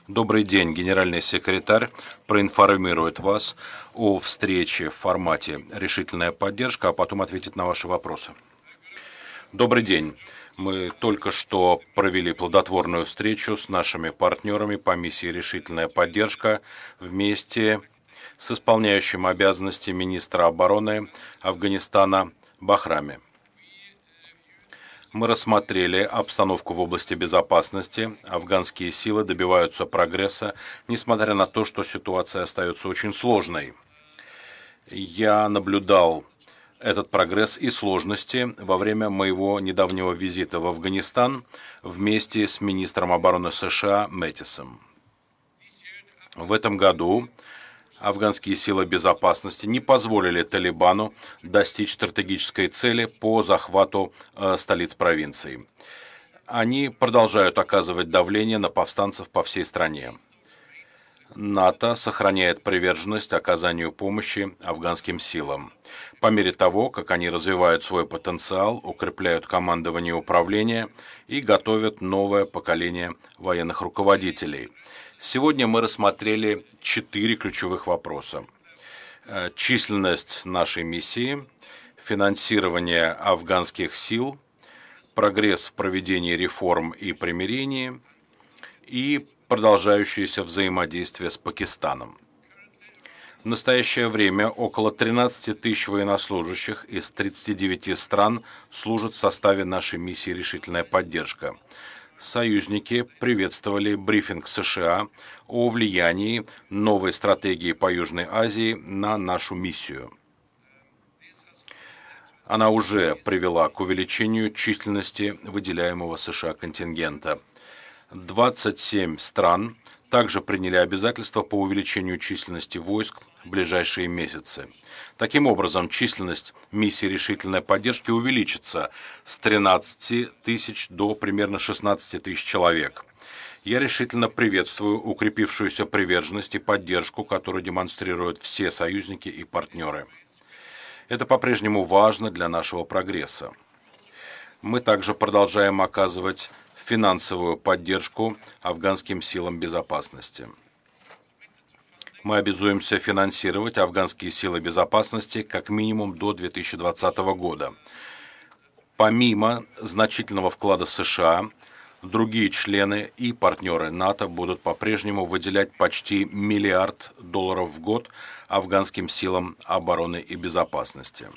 Добрый день, генеральный секретарь проинформирует вас о встрече в формате «Решительная поддержка», а потом ответит на ваши вопросы. Добрый день. Мы только что провели плодотворную встречу с нашими партнерами по миссии «Решительная поддержка» вместе с исполняющим обязанности министра обороны Афганистана Бахрами. Мы рассмотрели обстановку в области безопасности. Афганские силы добиваются прогресса, несмотря на то, что ситуация остается очень сложной. Я наблюдал этот прогресс и сложности во время моего недавнего визита в Афганистан вместе с министром обороны США Мэттисом. В этом году афганские силы безопасности не позволили Талибану достичь стратегической цели по захвату столиц провинций. Они продолжают оказывать давление на повстанцев по всей стране. НАТО сохраняет приверженность оказанию помощи афганским силам. По мере того, как они развивают свой потенциал, укрепляют командование и управление и готовят новое поколение военных руководителей. Сегодня мы рассмотрели 4 ключевых вопроса. Численность нашей миссии, финансирование афганских сил, прогресс в проведении реформ и примирении и продолжающееся взаимодействие с Пакистаном. В настоящее время около 13 тысяч военнослужащих из 39 стран служат в составе нашей миссии «Решительная поддержка». Союзники приветствовали брифинг США о влиянии новой стратегии по Южной Азии на нашу миссию. Она уже привела к увеличению численности выделяемого США контингента. 27 стран также приняли обязательства по увеличению численности войск в ближайшие месяцы. Таким образом, численность миссии решительной поддержки увеличится с 13 тысяч до примерно 16 тысяч человек. Я решительно приветствую укрепившуюся приверженность и поддержку, которую демонстрируют все союзники и партнеры. Это по-прежнему важно для нашего прогресса. Мы также продолжаем оказывать финансовую поддержку афганским силам безопасности. Мы обязуемся финансировать афганские силы безопасности как минимум до 2020 года. Помимо значительного вклада США, другие члены и партнеры НАТО будут по-прежнему выделять почти $1 миллиард в год афганским силам обороны и безопасности.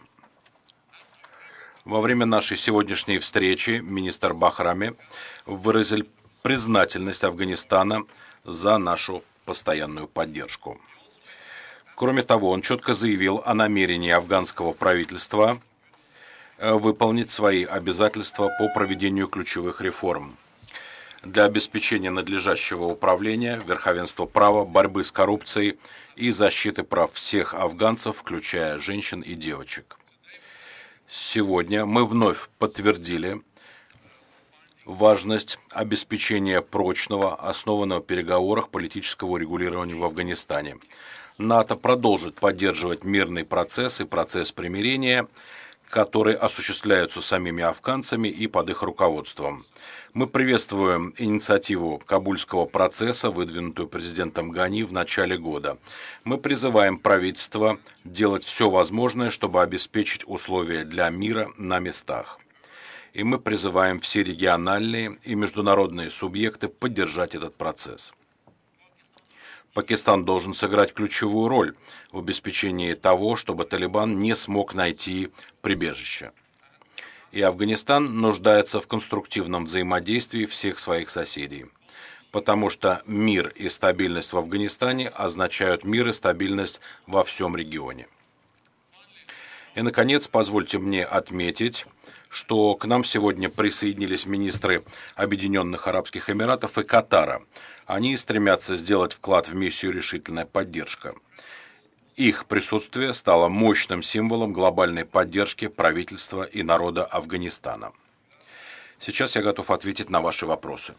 Во время нашей сегодняшней встречи министр Бахрами выразил признательность Афганистана за нашу постоянную поддержку. Кроме того, он четко заявил о намерении афганского правительства выполнить свои обязательства по проведению ключевых реформ для обеспечения надлежащего управления, верховенства права, борьбы с коррупцией и защиты прав всех афганцев, включая женщин и девочек. Сегодня мы вновь подтвердили важность обеспечения прочного, основанного на переговорах политического урегулирования в Афганистане. НАТО продолжит поддерживать мирный процесс и процесс примирения, которые осуществляются самими афганцами и под их руководством. Мы приветствуем инициативу Кабульского процесса, выдвинутую президентом Гани в начале года. Мы призываем правительство делать все возможное, чтобы обеспечить условия для мира на местах. И мы призываем все региональные и международные субъекты поддержать этот процесс. Пакистан должен сыграть ключевую роль в обеспечении того, чтобы Талибан не смог найти прибежище. И Афганистан нуждается в конструктивном взаимодействии всех своих соседей, потому что мир и стабильность в Афганистане означают мир и стабильность во всем регионе. И, наконец, позвольте мне отметить, что к нам сегодня присоединились министры Объединенных Арабских Эмиратов и Катара. Они стремятся сделать вклад в миссию «Решительная поддержка». Их присутствие стало мощным символом глобальной поддержки правительства и народа Афганистана. Сейчас я готов ответить на ваши вопросы.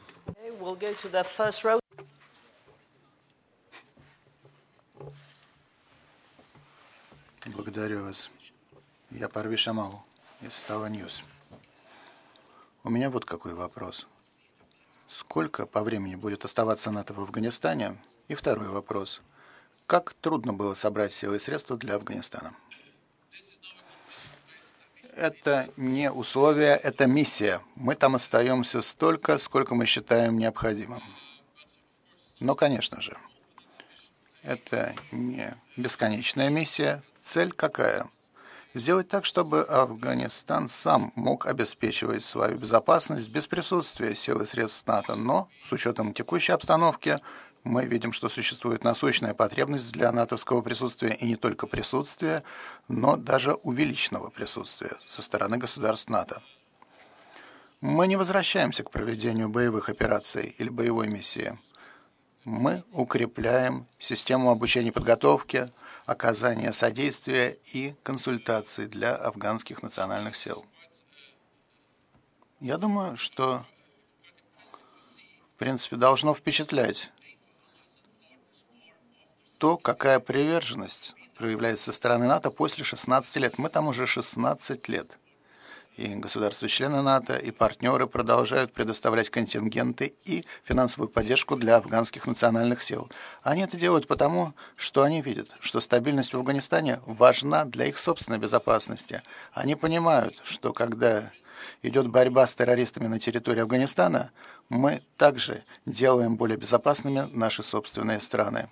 Благодарю вас. Я Парвиш Амал из Стала Ньюс. У меня вот какой вопрос. сколько по времени будет оставаться НАТО в Афганистане? И второй вопрос. Как трудно было собрать силы и средства для Афганистана? Это не условие, это миссия. Мы там остаемся столько, сколько мы считаем необходимым. Но, конечно же, это не бесконечная миссия. Цель какая? Сделать так, чтобы Афганистан сам мог обеспечивать свою безопасность без присутствия сил и средств НАТО. Но с учетом текущей обстановки мы видим, что существует насущная потребность для натовского присутствия, и не только присутствия, но даже увеличенного присутствия со стороны государств НАТО. Мы не возвращаемся к проведению боевых операций или боевой миссии. Мы укрепляем систему обучения и подготовки, оказания содействия и консультаций для афганских национальных сил. Я думаю, что, в принципе, должно впечатлять то, какая приверженность проявляется со стороны НАТО после 16 лет. Мы там уже 16 лет. И государства-члены НАТО, и партнеры продолжают предоставлять контингенты и финансовую поддержку для афганских национальных сил. Они это делают потому, что они видят, что стабильность в Афганистане важна для их собственной безопасности. Они понимают, что когда идет борьба с террористами на территории Афганистана, мы также делаем более безопасными наши собственные страны.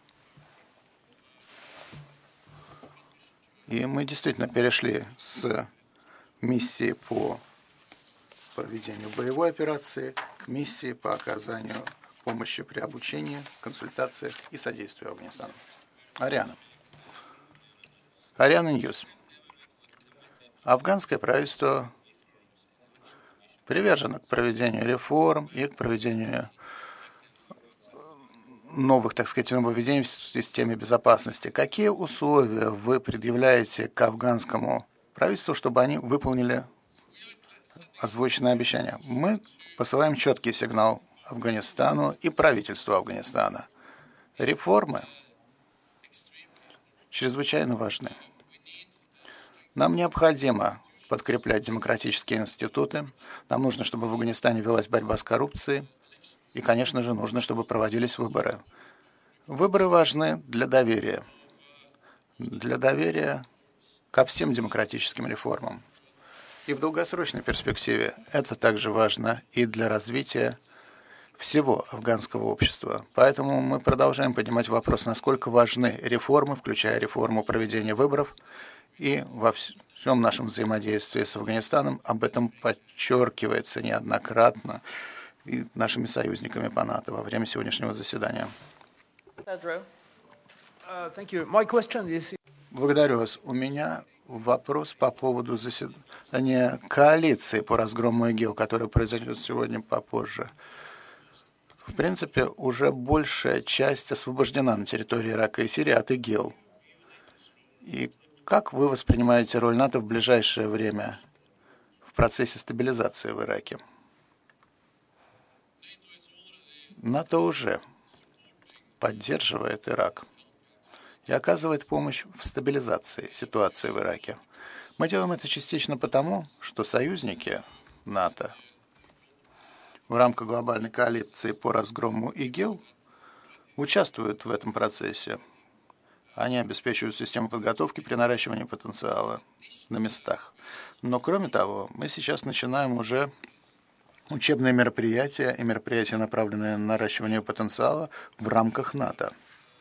И мы действительно перешли с миссии по проведению боевой операции к миссии по оказанию помощи при обучении, консультациях и содействии Афганистану. Ариана. Ариана Ньюс. Афганское правительство привержено к проведению реформ и к проведению новых, так сказать, нововведений в системе безопасности. Какие условия вы предъявляете к афганскому правительству, чтобы они выполнили озвученное обещание? Мы посылаем четкий сигнал Афганистану и правительству Афганистана. Реформы чрезвычайно важны. Нам необходимо подкреплять демократические институты. Нам нужно, чтобы в Афганистане велась борьба с коррупцией. И, конечно же, нужно, чтобы проводились выборы. Выборы важны для доверия. Для доверия ко всем демократическим реформам. И в долгосрочной перспективе это также важно и для развития всего афганского общества. Поэтому мы продолжаем поднимать вопрос, насколько важны реформы, включая реформу проведения выборов. И во всем нашем взаимодействии с Афганистаном об этом подчеркивается неоднократно и нашими союзниками по НАТО во время сегодняшнего заседания. Благодарю вас. У меня вопрос по поводу заседания коалиции по разгрому ИГИЛ, которое произойдет сегодня попозже. В принципе, уже большая часть освобождена на территории Ирака и Сирии от ИГИЛ. И как вы воспринимаете роль НАТО в ближайшее время в процессе стабилизации в Ираке? НАТО уже поддерживает Ирак и оказывает помощь в стабилизации ситуации в Ираке. Мы делаем это частично потому, что союзники НАТО в рамках глобальной коалиции по разгрому ИГИЛ участвуют в этом процессе. Они обеспечивают систему подготовки при наращивании потенциала на местах. Но кроме того, мы сейчас начинаем уже учебные мероприятия и мероприятия, направленные на наращивание потенциала в рамках НАТО.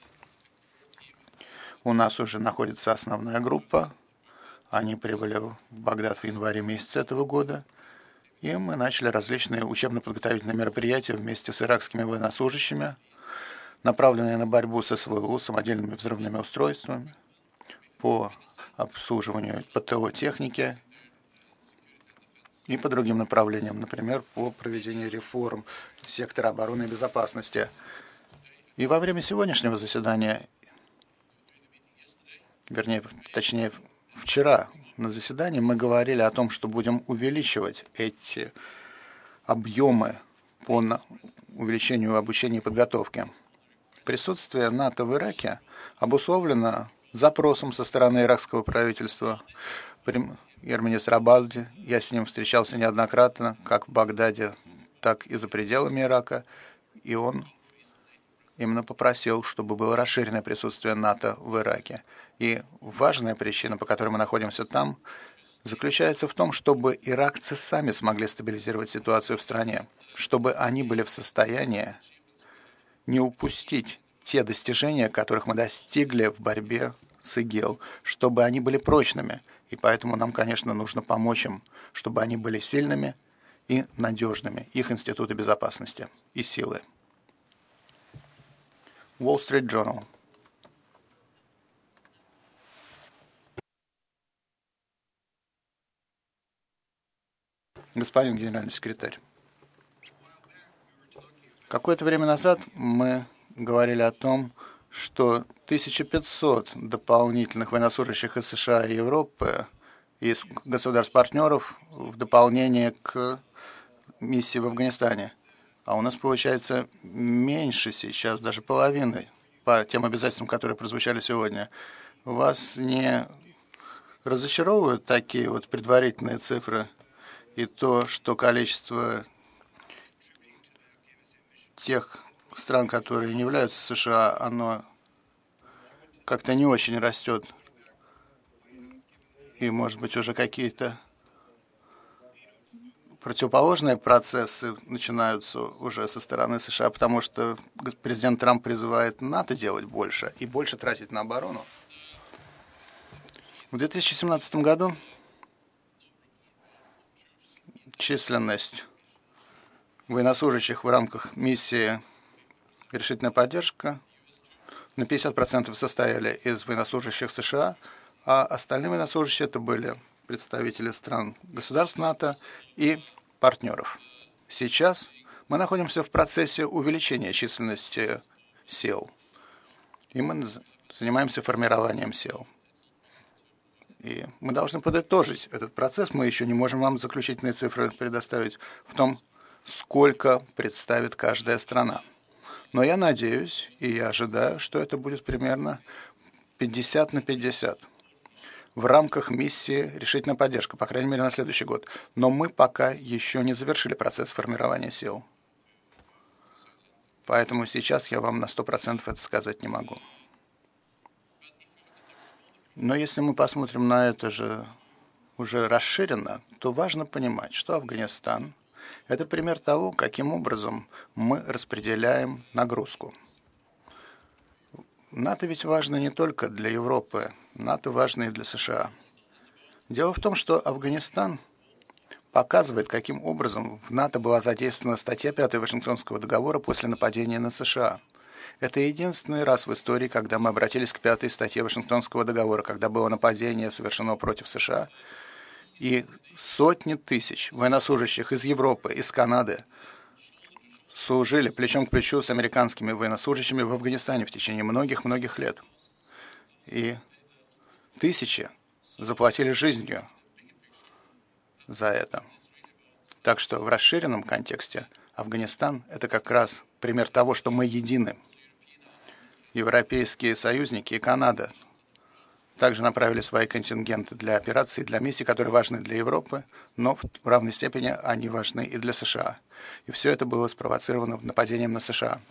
У нас уже находится основная группа. Они прибыли в Багдад в январе месяце этого года. И мы начали различные учебно-подготовительные мероприятия вместе с иракскими военнослужащими, направленные на борьбу с СВУ, самодельными взрывными устройствами, по обслуживанию ПТО техники и по другим направлениям, например, по проведению реформ сектора обороны и безопасности. И во время сегодняшнего заседания, точнее, вчера на заседании мы говорили о том, что будем увеличивать эти объемы по увеличению обучения и подготовки. Присутствие НАТО в Ираке обусловлено запросом со стороны иракского правительства. Премьер-министр Абади, я с ним встречался неоднократно, как в Багдаде, так и за пределами Ирака. и он именно попросил, чтобы было расширенное присутствие НАТО в Ираке. И важная причина, по которой мы находимся там, заключается в том, чтобы иракцы сами смогли стабилизировать ситуацию в стране, чтобы они были в состоянии не упустить те достижения, которых мы достигли в борьбе с ИГИЛ, чтобы они были прочными. И поэтому нам, конечно, нужно помочь им, чтобы они были сильными и надежными, их институты безопасности и силы. Wall Street Journal. Господин генеральный секретарь, какое-то время назад мы говорили о том, что 1500 дополнительных военнослужащих из США и Европы, из государств-партнеров в дополнение к миссии в Афганистане. А у нас получается меньше сейчас, даже половины, по тем обязательствам, которые прозвучали сегодня. Вас не разочаровывают такие вот предварительные цифры и то, что количество тех стран, которые не являются США, оно как-то не очень растет? И, может быть, уже какие-то противоположные процессы начинаются уже со стороны США, потому что президент Трамп призывает НАТО делать больше и больше тратить на оборону. В 2017 году численность военнослужащих в рамках миссии «Решительная поддержка» на 50% состояли из военнослужащих США, а остальные военнослужащие это были представители стран государств НАТО и партнеров. Сейчас мы находимся в процессе увеличения численности сил, и мы занимаемся формированием сил. И мы должны подытожить этот процесс. Мы еще не можем вам заключительные цифры предоставить в том, сколько представит каждая страна. Но я надеюсь и я ожидаю, что это будет примерно 50 на 50. В рамках миссии «Решительная поддержка», по крайней мере, на следующий год. Но мы пока еще не завершили процесс формирования сил. Поэтому сейчас я вам на 100% это сказать не могу. Но если мы посмотрим на это же уже расширенно, то важно понимать, что Афганистан – это пример того, каким образом мы распределяем нагрузку. НАТО ведь важно не только для Европы, НАТО важно и для США. Дело в том, что Афганистан показывает, каким образом в НАТО была задействована статья 5 Вашингтонского договора после нападения на США. Это единственный раз в истории, когда мы обратились к 5 статье Вашингтонского договора, когда было нападение совершено против США, и сотни тысяч военнослужащих из Европы, из Канады служили плечом к плечу с американскими военнослужащими в Афганистане в течение многих-многих лет. И тысячи заплатили жизнью за это. Так что в расширенном контексте Афганистан – это как раз пример того, что мы едины. Европейские союзники и Канада также направили свои контингенты для операций, для миссий, которые важны для Европы, но в равной степени они важны и для США. И все это было спровоцировано нападением на США.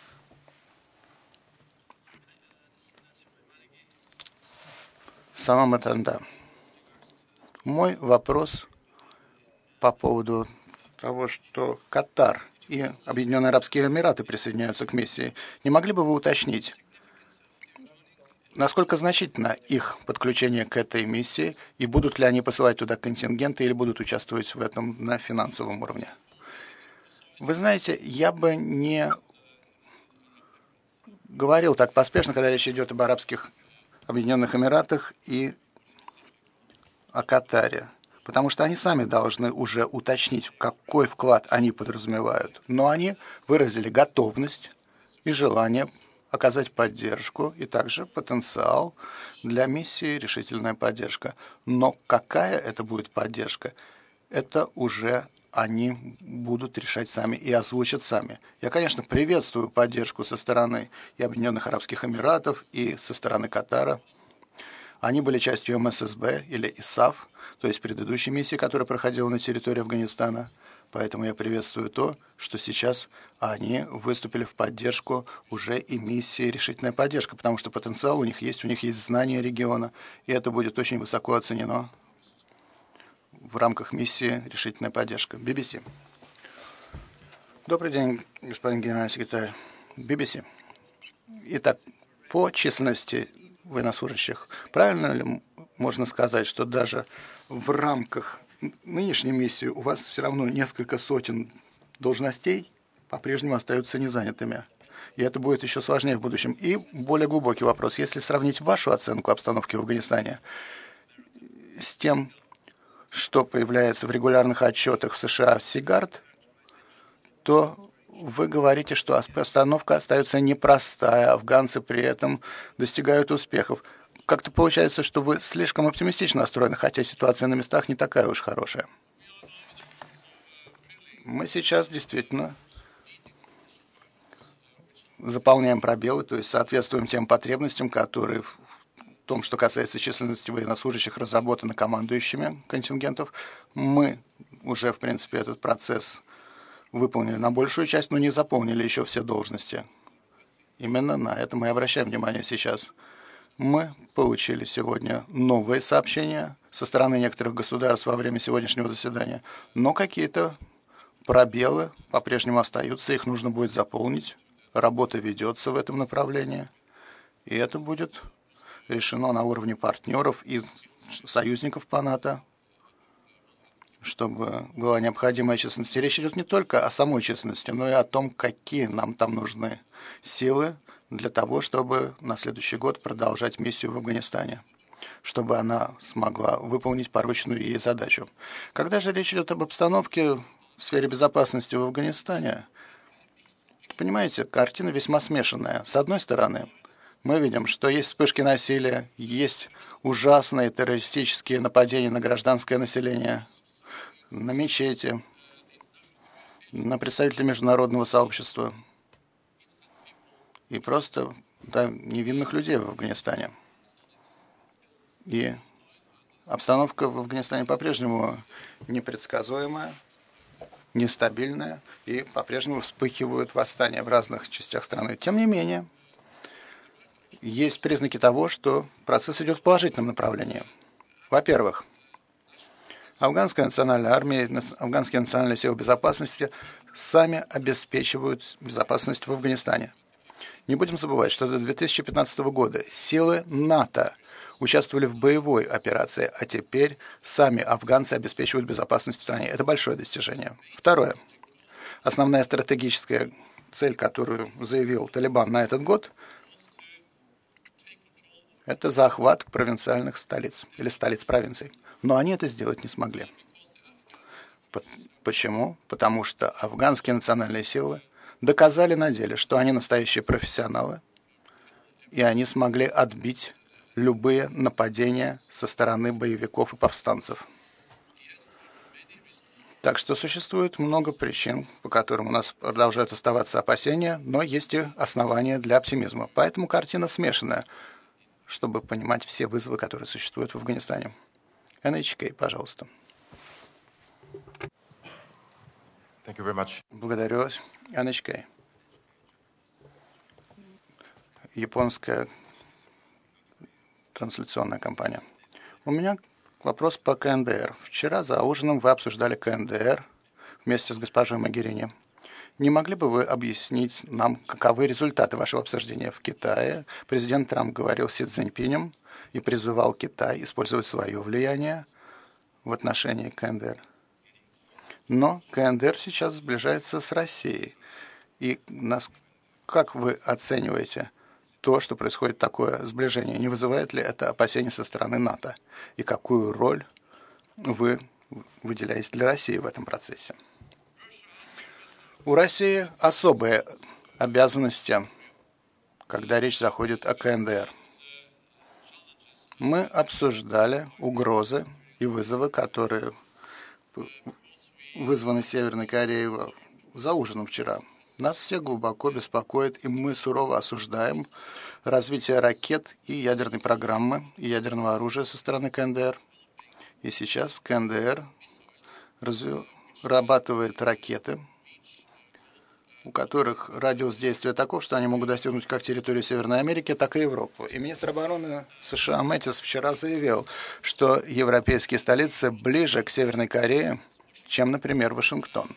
Салам Атанда. Мой вопрос по поводу того, что Катар и Объединенные Арабские Эмираты присоединяются к миссии. Не могли бы вы уточнить, насколько значительно их подключение к этой миссии, и будут ли они посылать туда контингенты или будут участвовать в этом на финансовом уровне? Вы знаете, я бы не говорил так поспешно, когда речь идет об Арабских Объединенных Эмиратах и о Катаре, потому что они сами должны уже уточнить, какой вклад они подразумевают. Но они выразили готовность и желание оказать поддержку и также потенциал для миссии «Решительная поддержка». Но какая это будет поддержка, это уже они будут решать сами и озвучат сами. Я, конечно, приветствую поддержку со стороны и Объединенных Арабских Эмиратов, и со стороны Катара. Они были частью МССБ или ИСАФ, то есть предыдущей миссии, которая проходила на территории Афганистана. Поэтому я приветствую то, что сейчас они выступили в поддержку уже и миссии «Решительная поддержка», потому что потенциал у них есть знания региона, и это будет очень высоко оценено в рамках миссии «Решительная поддержка». BBC. Добрый день, господин генеральный секретарь. BBC. Итак, по численности военнослужащих, правильно ли можно сказать, что даже в рамках нынешней миссии у вас все равно несколько сотен должностей по-прежнему остаются незанятыми? И это будет еще сложнее в будущем. И более глубокий вопрос. Если сравнить вашу оценку обстановки в Афганистане с тем, что появляется в регулярных отчетах в США в Сигард, то вы говорите, что обстановка остается непростая, афганцы при этом достигают успехов. Как-то получается, что вы слишком оптимистично настроены, хотя ситуация на местах не такая уж хорошая. Мы сейчас действительно заполняем пробелы, то есть соответствуем тем потребностям, которые в том, что касается численности военнослужащих, разработаны командующими контингентов. Мы уже, в принципе, этот процесс выполнили на большую часть, но не заполнили еще все должности. Именно на это мы и обращаем внимание сейчас. Мы получили сегодня новые сообщения со стороны некоторых государств во время сегодняшнего заседания, но какие-то пробелы по-прежнему остаются, их нужно будет заполнить. Работа ведется в этом направлении, и это будет решено на уровне партнеров и союзников по НАТО, чтобы была необходимая численность. Речь идет не только о самой численности, но и о том, какие нам там нужны силы для того, чтобы на следующий год продолжать миссию в Афганистане, чтобы она смогла выполнить порученную ей задачу. Когда же речь идет об обстановке в сфере безопасности в Афганистане, понимаете, картина весьма смешанная. С одной стороны, мы видим, что есть вспышки насилия, есть ужасные террористические нападения на гражданское население, на мечети, на представителей международного сообщества и просто невинных людей в Афганистане. И обстановка в Афганистане по-прежнему непредсказуемая, нестабильная, и по-прежнему вспыхивают восстания в разных частях страны. Тем не менее, есть признаки того, что процесс идет в положительном направлении. Во-первых, афганская национальная армия, афганские национальные силы безопасности сами обеспечивают безопасность в Афганистане. Не будем забывать, что до 2015 года силы НАТО участвовали в боевой операции, а теперь сами афганцы обеспечивают безопасность в стране. Это большое достижение. Второе. Основная стратегическая цель, которую заявил Талибан на этот год, это захват провинциальных столиц или столиц провинций. Но они это сделать не смогли. Почему? Потому что афганские национальные силы доказали на деле, что они настоящие профессионалы, и они смогли отбить любые нападения со стороны боевиков и повстанцев. Так что существует много причин, по которым у нас продолжают оставаться опасения, но есть и основания для оптимизма. Поэтому картина смешанная, чтобы понимать все вызовы, которые существуют в Афганистане. NHK, пожалуйста. Thank you very much. Благодарю вас. NHK. Японская трансляционная компания. У меня вопрос по КНДР. Вчера за ужином вы обсуждали КНДР вместе с госпожой Могерини. Не могли бы вы объяснить нам, каковы результаты вашего обсуждения в Китае? Президент Трамп говорил с Си Цзиньпинем и призывал Китай использовать свое влияние в отношении КНДР. Но КНДР сейчас сближается с Россией. И как вы оцениваете то, что происходит такое сближение? Не вызывает ли это опасений со стороны НАТО? И какую роль вы выделяете для России в этом процессе? У России особые обязанности, когда речь заходит о КНДР. Мы обсуждали угрозы и вызовы, которые вызваны Северной Кореей за ужином вчера. Нас все глубоко беспокоит, и мы сурово осуждаем развитие ракет и ядерной программы, и ядерного оружия со стороны КНДР. И сейчас КНДР разрабатывает ракеты, у которых радиус действия таков, что они могут достигнуть как территорию Северной Америки, так и Европу. И министр обороны США Мэттис вчера заявил, что европейские столицы ближе к Северной Корее, чем, например, Вашингтон.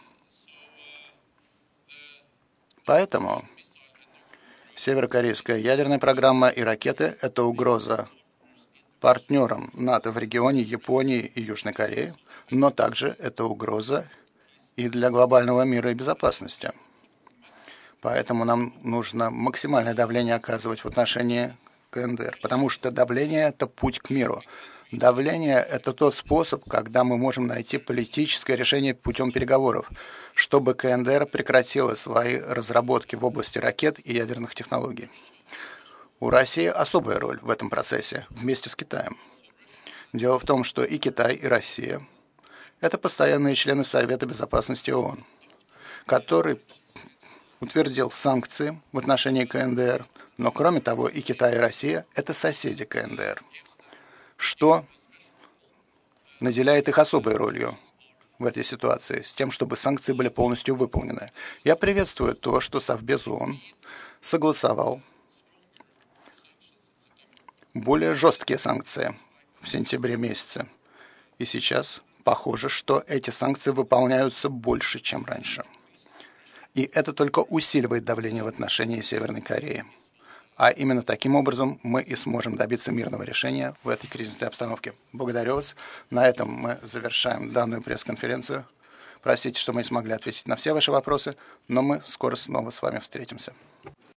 Поэтому северокорейская ядерная программа и ракеты – это угроза партнерам НАТО в регионе Японии и Южной Кореи, но также это угроза и для глобального мира и безопасности. Поэтому нам нужно максимальное давление оказывать в отношении КНДР, потому что давление – это путь к миру. Давление – это тот способ, когда мы можем найти политическое решение путем переговоров, чтобы КНДР прекратила свои разработки в области ракет и ядерных технологий. У России особая роль в этом процессе вместе с Китаем. Дело в том, что и Китай, и Россия – это постоянные члены Совета Безопасности ООН, который утвердил санкции в отношении КНДР, но кроме того и Китай, и Россия – это соседи КНДР, что наделяет их особой ролью в этой ситуации, с тем, чтобы санкции были полностью выполнены. Я приветствую то, что Совбез ООН согласовал более жесткие санкции в сентябре месяце. И сейчас похоже, что эти санкции выполняются больше, чем раньше. И это только усиливает давление в отношении Северной Кореи. А именно таким образом мы и сможем добиться мирного решения в этой кризисной обстановке. Благодарю вас. На этом мы завершаем данную пресс-конференцию. Простите, что мы не смогли ответить на все ваши вопросы, но мы скоро снова с вами встретимся.